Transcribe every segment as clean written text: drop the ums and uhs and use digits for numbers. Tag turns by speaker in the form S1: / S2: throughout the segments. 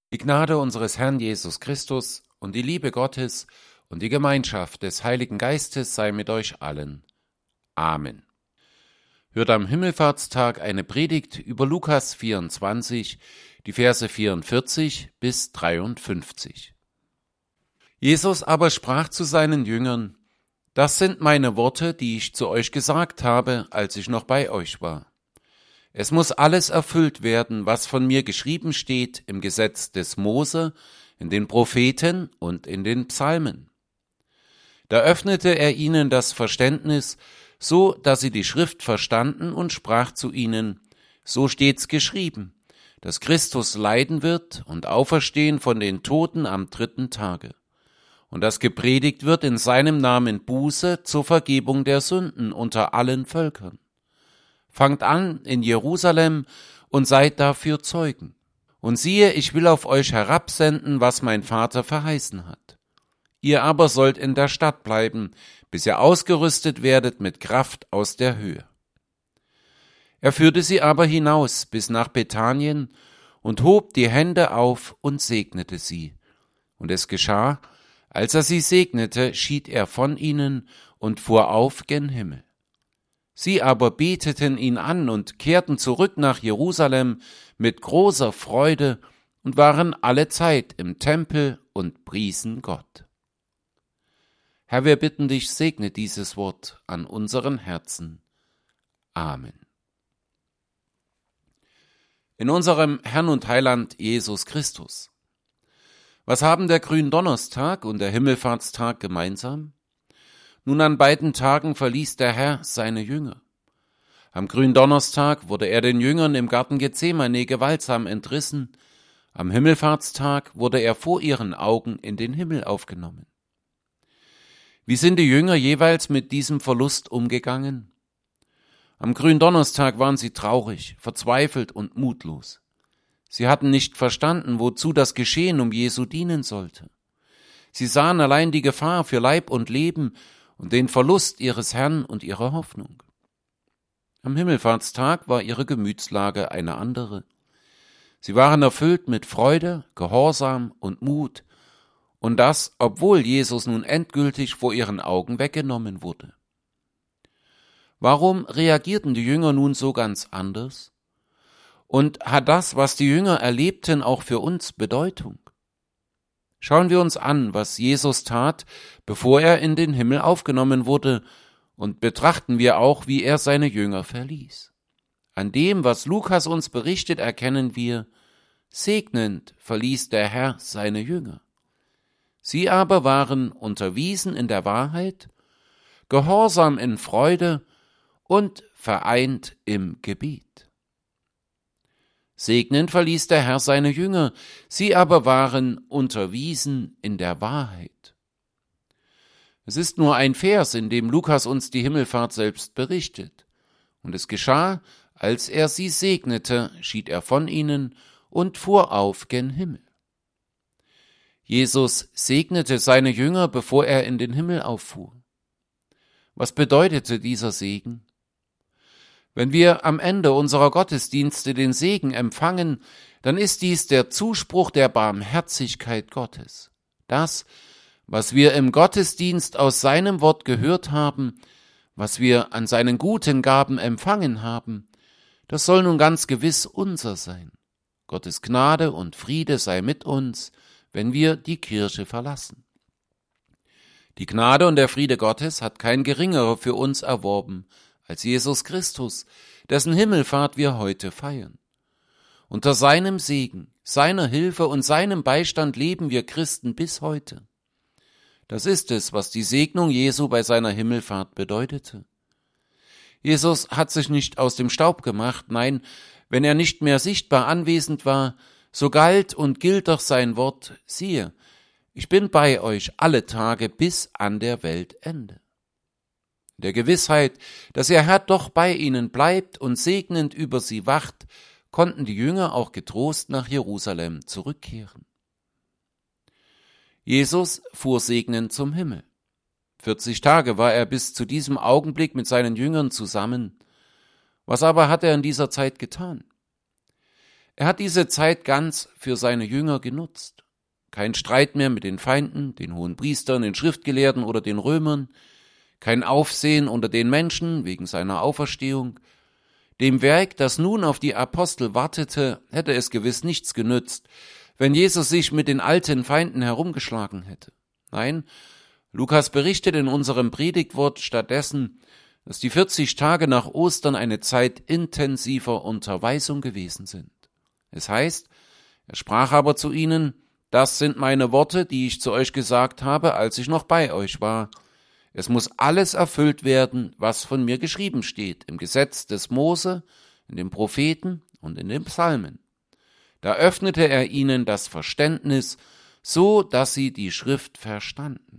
S1: Die Gnade unseres Herrn Jesus Christus und die Liebe Gottes und die Gemeinschaft des Heiligen Geistes sei mit euch allen. Amen. Hört am Himmelfahrtstag eine Predigt über Lukas 24, die Verse 44 bis 53. Jesus aber sprach zu seinen Jüngern: Das sind meine Worte, die ich zu euch gesagt habe, als ich noch bei euch war. Es muss alles erfüllt werden, was von mir geschrieben steht im Gesetz des Mose, in den Propheten und in den Psalmen. Da öffnete er ihnen das Verständnis, so dass sie die Schrift verstanden, und sprach zu ihnen: So steht's geschrieben, dass Christus leiden wird und auferstehen von den Toten am 3. Tage, und dass gepredigt wird in seinem Namen Buße zur Vergebung der Sünden unter allen Völkern. Fangt an in Jerusalem und seid dafür Zeugen. Und siehe, ich will auf euch herabsenden, was mein Vater verheißen hat. Ihr aber sollt in der Stadt bleiben, bis ihr ausgerüstet werdet mit Kraft aus der Höhe. Er führte sie aber hinaus bis nach Bethanien und hob die Hände auf und segnete sie. Und es geschah, als er sie segnete, schied er von ihnen und fuhr auf gen Himmel. Sie aber beteten ihn an und kehrten zurück nach Jerusalem mit großer Freude und waren allezeit im Tempel und priesen Gott. Herr, wir bitten dich, segne dieses Wort an unseren Herzen. Amen. In unserem Herrn und Heiland Jesus Christus. Was haben der Gründonnerstag und der Himmelfahrtstag gemeinsam? Nun, an beiden Tagen verließ der Herr seine Jünger. Am Gründonnerstag wurde er den Jüngern im Garten Gethsemane gewaltsam entrissen. Am Himmelfahrtstag wurde er vor ihren Augen in den Himmel aufgenommen. Wie sind die Jünger jeweils mit diesem Verlust umgegangen? Am Gründonnerstag waren sie traurig, verzweifelt und mutlos. Sie hatten nicht verstanden, wozu das Geschehen um Jesu dienen sollte. Sie sahen allein die Gefahr für Leib und Leben und den Verlust ihres Herrn und ihrer Hoffnung. Am Himmelfahrtstag war ihre Gemütslage eine andere. Sie waren erfüllt mit Freude, Gehorsam und Mut, und das, obwohl Jesus nun endgültig vor ihren Augen weggenommen wurde. Warum reagierten die Jünger nun so ganz anders? Und hat das, was die Jünger erlebten, auch für uns Bedeutung? Schauen wir uns an, was Jesus tat, bevor er in den Himmel aufgenommen wurde, und betrachten wir auch, wie er seine Jünger verließ. An dem, was Lukas uns berichtet, erkennen wir: Segnend verließ der Herr seine Jünger. Sie aber waren unterwiesen in der Wahrheit, gehorsam in Freude und vereint im Gebet. Segnend verließ der Herr seine Jünger, sie aber waren unterwiesen in der Wahrheit. Es ist nur ein Vers, in dem Lukas uns die Himmelfahrt selbst berichtet. Und es geschah, als er sie segnete, schied er von ihnen und fuhr auf gen Himmel. Jesus segnete seine Jünger, bevor er in den Himmel auffuhr. Was bedeutete dieser Segen? Wenn wir am Ende unserer Gottesdienste den Segen empfangen, dann ist dies der Zuspruch der Barmherzigkeit Gottes. Das, was wir im Gottesdienst aus seinem Wort gehört haben, was wir an seinen guten Gaben empfangen haben, das soll nun ganz gewiss unser sein. Gottes Gnade und Friede sei mit uns, wenn wir die Kirche verlassen. Die Gnade und der Friede Gottes hat kein geringerer für uns erworben als Jesus Christus, dessen Himmelfahrt wir heute feiern. Unter seinem Segen, seiner Hilfe und seinem Beistand leben wir Christen bis heute. Das ist es, was die Segnung Jesu bei seiner Himmelfahrt bedeutete. Jesus hat sich nicht aus dem Staub gemacht, nein, wenn er nicht mehr sichtbar anwesend war, so galt und gilt doch sein Wort: Siehe, ich bin bei euch alle Tage bis an der Weltende. Der Gewissheit, dass ihr Herr doch bei ihnen bleibt und segnend über sie wacht, konnten die Jünger auch getrost nach Jerusalem zurückkehren. Jesus fuhr segnend zum Himmel. 40 Tage war er bis zu diesem Augenblick mit seinen Jüngern zusammen. Was aber hat er in dieser Zeit getan? Er hat diese Zeit ganz für seine Jünger genutzt. Kein Streit mehr mit den Feinden, den Hohenpriestern, den Schriftgelehrten oder den Römern, kein Aufsehen unter den Menschen wegen seiner Auferstehung. Dem Werk, das nun auf die Apostel wartete, hätte es gewiss nichts genützt, wenn Jesus sich mit den alten Feinden herumgeschlagen hätte. Nein, Lukas berichtet in unserem Predigtwort stattdessen, dass die 40 Tage nach Ostern eine Zeit intensiver Unterweisung gewesen sind. Es heißt, er sprach aber zu ihnen: Das sind meine Worte, die ich zu euch gesagt habe, als ich noch bei euch war. Es muss alles erfüllt werden, was von mir geschrieben steht, im Gesetz des Mose, in den Propheten und in den Psalmen. Da öffnete er ihnen das Verständnis, so dass sie die Schrift verstanden.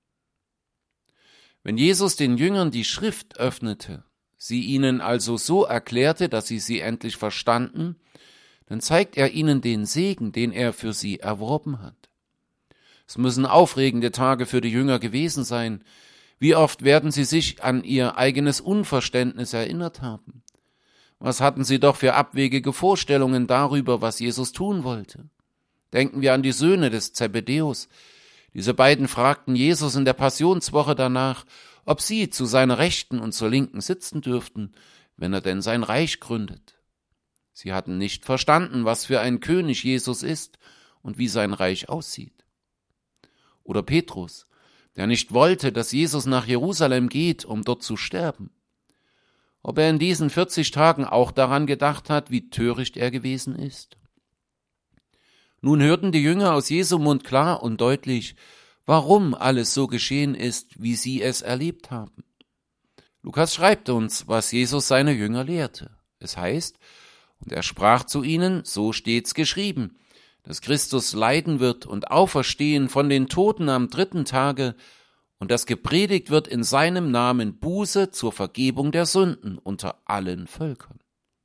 S1: Wenn Jesus den Jüngern die Schrift öffnete, sie ihnen also so erklärte, dass sie endlich verstanden, dann zeigt er ihnen den Segen, den er für sie erworben hat. Es müssen aufregende Tage für die Jünger gewesen sein. Wie oft werden sie sich an ihr eigenes Unverständnis erinnert haben? Was hatten sie doch für abwegige Vorstellungen darüber, was Jesus tun wollte? Denken wir an die Söhne des Zebedäus. Diese beiden fragten Jesus in der Passionswoche danach, ob sie zu seiner Rechten und zur Linken sitzen dürften, wenn er denn sein Reich gründet. Sie hatten nicht verstanden, was für ein König Jesus ist und wie sein Reich aussieht. Oder Petrus, der nicht wollte, dass Jesus nach Jerusalem geht, um dort zu sterben. Ob er in diesen 40 Tagen auch daran gedacht hat, wie töricht er gewesen ist? Nun hörten die Jünger aus Jesu Mund klar und deutlich, warum alles so geschehen ist, wie sie es erlebt haben. Lukas schreibt uns, was Jesus seine Jünger lehrte. Es heißt, und er sprach zu ihnen, so steht's geschrieben, dass Christus leiden wird und auferstehen von den Toten am 3. Tage und dass gepredigt wird in seinem Namen Buße zur Vergebung der Sünden unter allen Völkern.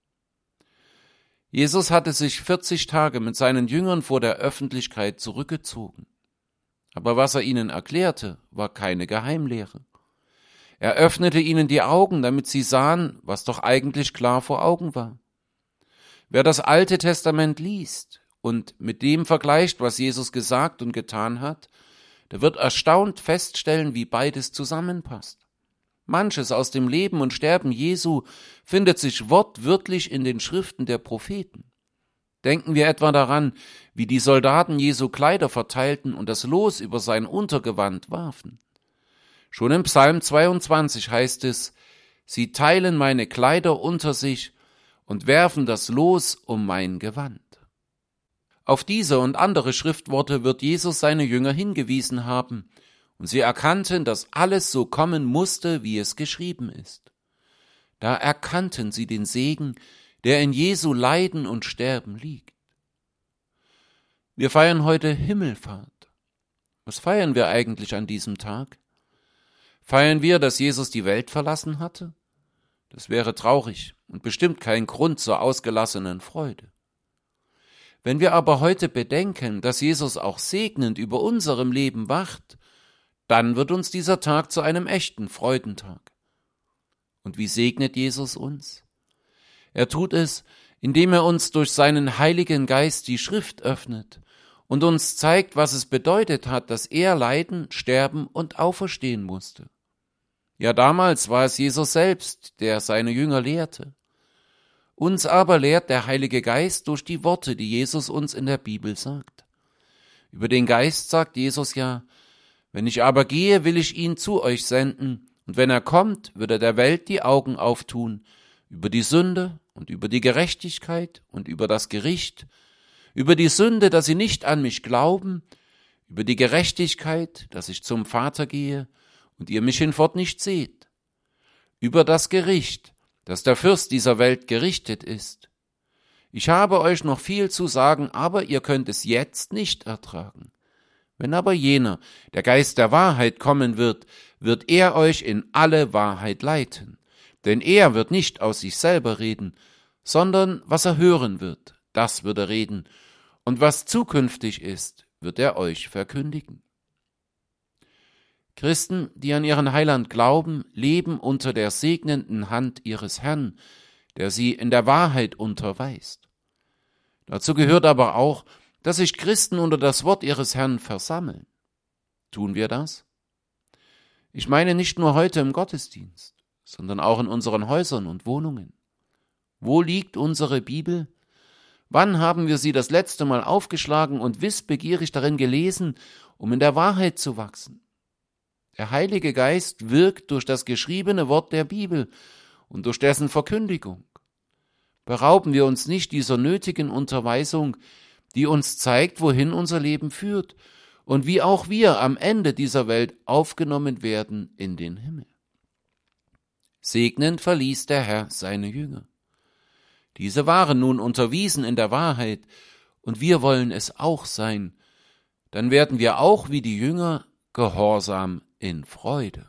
S1: Jesus hatte sich 40 Tage mit seinen Jüngern vor der Öffentlichkeit zurückgezogen. Aber was er ihnen erklärte, war keine Geheimlehre. Er öffnete ihnen die Augen, damit sie sahen, was doch eigentlich klar vor Augen war. Wer das Alte Testament liest und mit dem vergleicht, was Jesus gesagt und getan hat, der wird erstaunt feststellen, wie beides zusammenpasst. Manches aus dem Leben und Sterben Jesu findet sich wortwörtlich in den Schriften der Propheten. Denken wir etwa daran, wie die Soldaten Jesu Kleider verteilten und das Los über sein Untergewand warfen. Schon im Psalm 22 heißt es, sie teilen meine Kleider unter sich und werfen das Los um mein Gewand. Auf diese und andere Schriftworte wird Jesus seine Jünger hingewiesen haben, und sie erkannten, dass alles so kommen musste, wie es geschrieben ist. Da erkannten sie den Segen, der in Jesu Leiden und Sterben liegt. Wir feiern heute Himmelfahrt. Was feiern wir eigentlich an diesem Tag? Feiern wir, dass Jesus die Welt verlassen hatte? Das wäre traurig und bestimmt kein Grund zur ausgelassenen Freude. Wenn wir aber heute bedenken, dass Jesus auch segnend über unserem Leben wacht, dann wird uns dieser Tag zu einem echten Freudentag. Und wie segnet Jesus uns? Er tut es, indem er uns durch seinen Heiligen Geist die Schrift öffnet und uns zeigt, was es bedeutet hat, dass er leiden, sterben und auferstehen musste. Ja, damals war es Jesus selbst, der seine Jünger lehrte. Uns aber lehrt der Heilige Geist durch die Worte, die Jesus uns in der Bibel sagt. Über den Geist sagt Jesus ja, wenn ich aber gehe, will ich ihn zu euch senden, und wenn er kommt, wird er der Welt die Augen auftun, über die Sünde und über die Gerechtigkeit und über das Gericht, über die Sünde, dass sie nicht an mich glauben, über die Gerechtigkeit, dass ich zum Vater gehe und ihr mich hinfort nicht seht, über das Gericht, dass der Fürst dieser Welt gerichtet ist. Ich habe euch noch viel zu sagen, aber ihr könnt es jetzt nicht ertragen. Wenn aber jener, der Geist der Wahrheit, kommen wird, wird er euch in alle Wahrheit leiten. Denn er wird nicht aus sich selber reden, sondern was er hören wird, das wird er reden. Und was zukünftig ist, wird er euch verkündigen. Christen, die an ihren Heiland glauben, leben unter der segnenden Hand ihres Herrn, der sie in der Wahrheit unterweist. Dazu gehört aber auch, dass sich Christen unter das Wort ihres Herrn versammeln. Tun wir das? Ich meine nicht nur heute im Gottesdienst, sondern auch in unseren Häusern und Wohnungen. Wo liegt unsere Bibel? Wann haben wir sie das letzte Mal aufgeschlagen und wissbegierig darin gelesen, um in der Wahrheit zu wachsen? Der Heilige Geist wirkt durch das geschriebene Wort der Bibel und durch dessen Verkündigung. Berauben wir uns nicht dieser nötigen Unterweisung, die uns zeigt, wohin unser Leben führt und wie auch wir am Ende dieser Welt aufgenommen werden in den Himmel. Segnend verließ der Herr seine Jünger. Diese waren nun unterwiesen in der Wahrheit, und wir wollen es auch sein. Dann werden wir auch wie die Jünger gehorsam in Freude.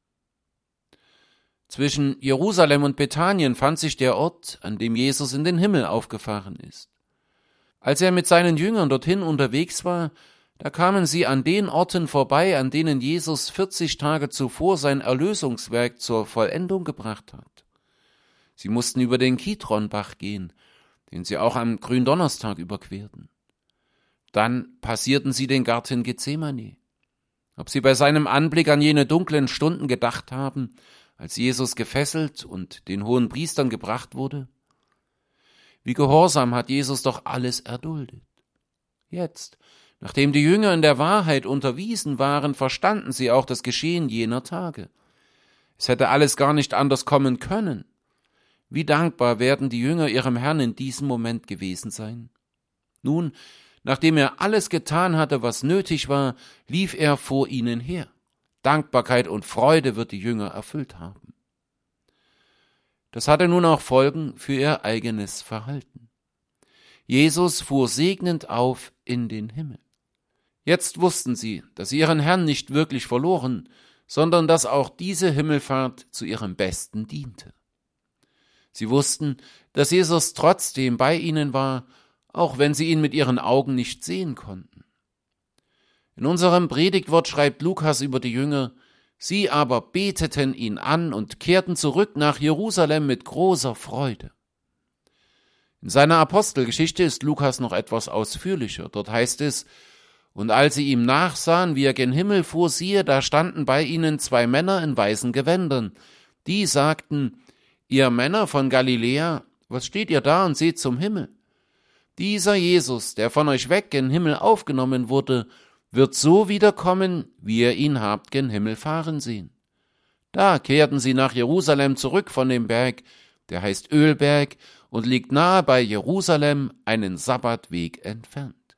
S1: Zwischen Jerusalem und Bethanien fand sich der Ort, an dem Jesus in den Himmel aufgefahren ist. Als er mit seinen Jüngern dorthin unterwegs war, da kamen sie an den Orten vorbei, an denen Jesus 40 Tage zuvor sein Erlösungswerk zur Vollendung gebracht hat. Sie mussten über den Kidronbach gehen, den sie auch am Gründonnerstag überquerten. Dann passierten sie den Garten Gethsemane. Ob sie bei seinem Anblick an jene dunklen Stunden gedacht haben, als Jesus gefesselt und den hohen Priestern gebracht wurde? Wie gehorsam hat Jesus doch alles erduldet. Jetzt, nachdem die Jünger in der Wahrheit unterwiesen waren, verstanden sie auch das Geschehen jener Tage. Es hätte alles gar nicht anders kommen können. Wie dankbar werden die Jünger ihrem Herrn in diesem Moment gewesen sein. Nun, nachdem er alles getan hatte, was nötig war, lief er vor ihnen her. Dankbarkeit und Freude wird die Jünger erfüllt haben. Das hatte nun auch Folgen für ihr eigenes Verhalten. Jesus fuhr segnend auf in den Himmel. Jetzt wussten sie, dass sie ihren Herrn nicht wirklich verloren, sondern dass auch diese Himmelfahrt zu ihrem Besten diente. Sie wussten, dass Jesus trotzdem bei ihnen war, auch wenn sie ihn mit ihren Augen nicht sehen konnten. In unserem Predigtwort schreibt Lukas über die Jünger: Sie aber beteten ihn an und kehrten zurück nach Jerusalem mit großer Freude. In seiner Apostelgeschichte ist Lukas noch etwas ausführlicher. Dort heißt es: Und als sie ihm nachsahen, wie er gen Himmel fuhr, siehe, da standen bei ihnen 2 Männer in weißen Gewändern. Die sagten: Ihr Männer von Galiläa, was steht ihr da und seht zum Himmel? Dieser Jesus, der von euch weg gen Himmel aufgenommen wurde, wird so wiederkommen, wie ihr ihn habt gen Himmel fahren sehen. Da kehrten sie nach Jerusalem zurück von dem Berg, der heißt Ölberg und liegt nahe bei Jerusalem, einen Sabbatweg entfernt.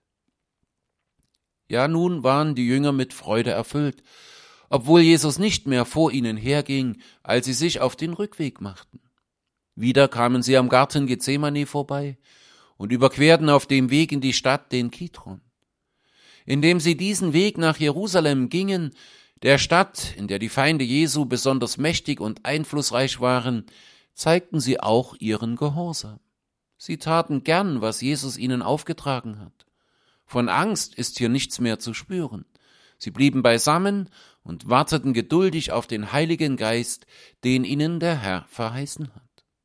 S1: Ja, nun waren die Jünger mit Freude erfüllt, obwohl Jesus nicht mehr vor ihnen herging, als sie sich auf den Rückweg machten. Wieder kamen sie am Garten Gethsemane vorbei und überquerten auf dem Weg in die Stadt den Kidron. Indem sie diesen Weg nach Jerusalem gingen, der Stadt, in der die Feinde Jesu besonders mächtig und einflussreich waren, zeigten sie auch ihren Gehorsam. Sie taten gern, was Jesus ihnen aufgetragen hat. Von Angst ist hier nichts mehr zu spüren. Sie blieben beisammen und warteten geduldig auf den Heiligen Geist, den ihnen der Herr verheißen hat.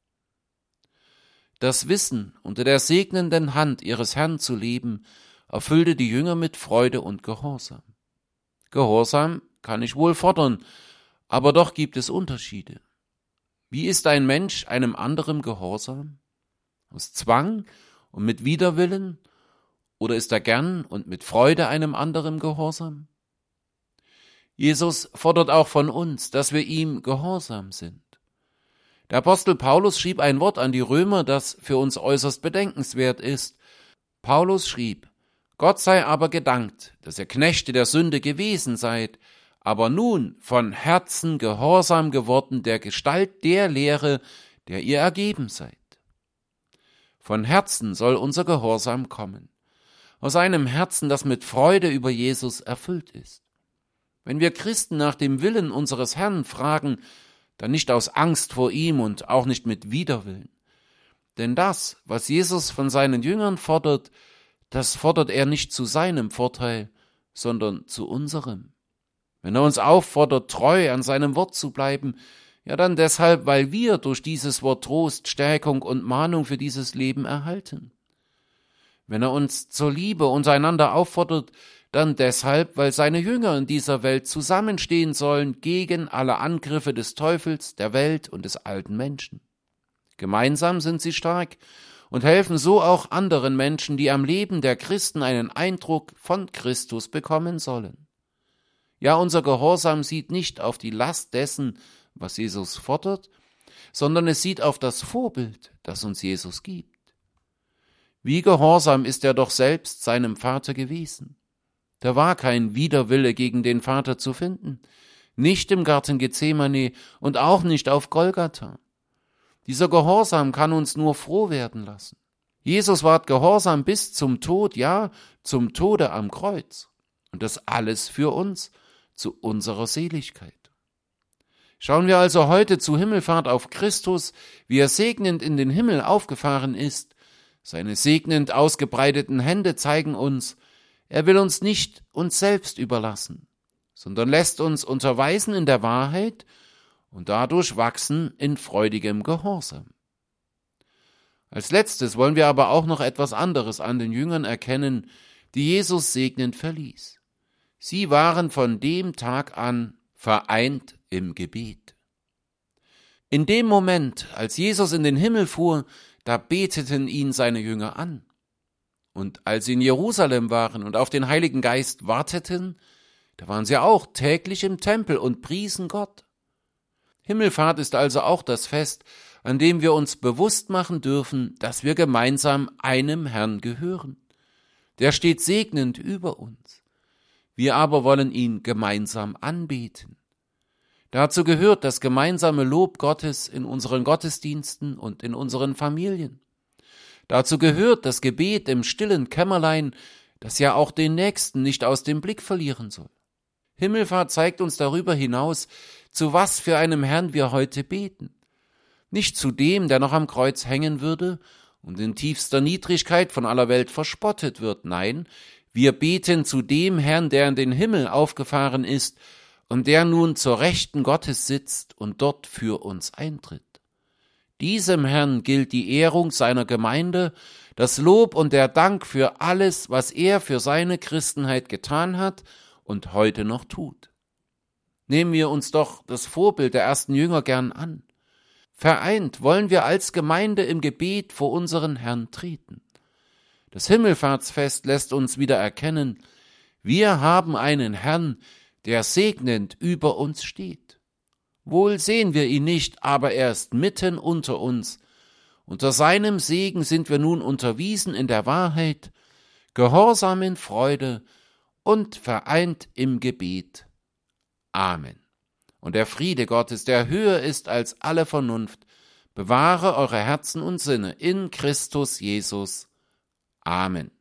S1: Das Wissen, unter der segnenden Hand ihres Herrn zu leben, erfüllte die Jünger mit Freude und Gehorsam. Gehorsam kann ich wohl fordern, aber doch gibt es Unterschiede. Wie ist ein Mensch einem anderen gehorsam? Aus Zwang und mit Widerwillen? Oder ist er gern und mit Freude einem anderen gehorsam? Jesus fordert auch von uns, dass wir ihm gehorsam sind. Der Apostel Paulus schrieb ein Wort an die Römer, das für uns äußerst bedenkenswert ist. Paulus schrieb: Gott sei aber gedankt, dass ihr Knechte der Sünde gewesen seid, aber nun von Herzen gehorsam geworden der Gestalt der Lehre, der ihr ergeben seid. Von Herzen soll unser Gehorsam kommen, aus einem Herzen, das mit Freude über Jesus erfüllt ist. Wenn wir Christen nach dem Willen unseres Herrn fragen, dann nicht aus Angst vor ihm und auch nicht mit Widerwillen. Denn das, was Jesus von seinen Jüngern fordert, das fordert er nicht zu seinem Vorteil, sondern zu unserem. Wenn er uns auffordert, treu an seinem Wort zu bleiben, ja dann deshalb, weil wir durch dieses Wort Trost, Stärkung und Mahnung für dieses Leben erhalten. Wenn er uns zur Liebe untereinander auffordert, dann deshalb, weil seine Jünger in dieser Welt zusammenstehen sollen gegen alle Angriffe des Teufels, der Welt und des alten Menschen. Gemeinsam sind sie stark und helfen so auch anderen Menschen, die am Leben der Christen einen Eindruck von Christus bekommen sollen. Ja, unser Gehorsam sieht nicht auf die Last dessen, was Jesus fordert, sondern es sieht auf das Vorbild, das uns Jesus gibt. Wie gehorsam ist er doch selbst seinem Vater gewesen. Da war kein Widerwille gegen den Vater zu finden, nicht im Garten Gethsemane und auch nicht auf Golgatha. Dieser Gehorsam kann uns nur froh werden lassen. Jesus ward gehorsam bis zum Tod, ja, zum Tode am Kreuz. Und das alles für uns, zu unserer Seligkeit. Schauen wir also heute zu Himmelfahrt auf Christus, wie er segnend in den Himmel aufgefahren ist. Seine segnend ausgebreiteten Hände zeigen uns, er will uns nicht uns selbst überlassen, sondern lässt uns unterweisen in der Wahrheit und dadurch wachsen in freudigem Gehorsam. Als letztes wollen wir aber auch noch etwas anderes an den Jüngern erkennen, die Jesus segnend verließ. Sie waren von dem Tag an vereint im Gebet. In dem Moment, als Jesus in den Himmel fuhr, da beteten ihn seine Jünger an. Und als sie in Jerusalem waren und auf den Heiligen Geist warteten, da waren sie auch täglich im Tempel und priesen Gott. Himmelfahrt ist also auch das Fest, an dem wir uns bewusst machen dürfen, dass wir gemeinsam einem Herrn gehören. Der steht segnend über uns. Wir aber wollen ihn gemeinsam anbeten. Dazu gehört das gemeinsame Lob Gottes in unseren Gottesdiensten und in unseren Familien. Dazu gehört das Gebet im stillen Kämmerlein, das ja auch den Nächsten nicht aus dem Blick verlieren soll. Himmelfahrt zeigt uns darüber hinaus, zu was für einem Herrn wir heute beten. Nicht zu dem, der noch am Kreuz hängen würde und in tiefster Niedrigkeit von aller Welt verspottet wird. Nein, wir beten zu dem Herrn, der in den Himmel aufgefahren ist und der nun zur Rechten Gottes sitzt und dort für uns eintritt. Diesem Herrn gilt die Ehrung seiner Gemeinde, das Lob und der Dank für alles, was er für seine Christenheit getan hat und heute noch tut. Nehmen wir uns doch das Vorbild der ersten Jünger gern an. Vereint wollen wir als Gemeinde im Gebet vor unseren Herrn treten. Das Himmelfahrtsfest lässt uns wieder erkennen, wir haben einen Herrn, der segnend über uns steht. Wohl sehen wir ihn nicht, aber er ist mitten unter uns. Unter seinem Segen sind wir nun unterwiesen in der Wahrheit, gehorsam in Freude und vereint im Gebet. Amen. Und der Friede Gottes, der höher ist als alle Vernunft, bewahre eure Herzen und Sinne in Christus Jesus. Amen.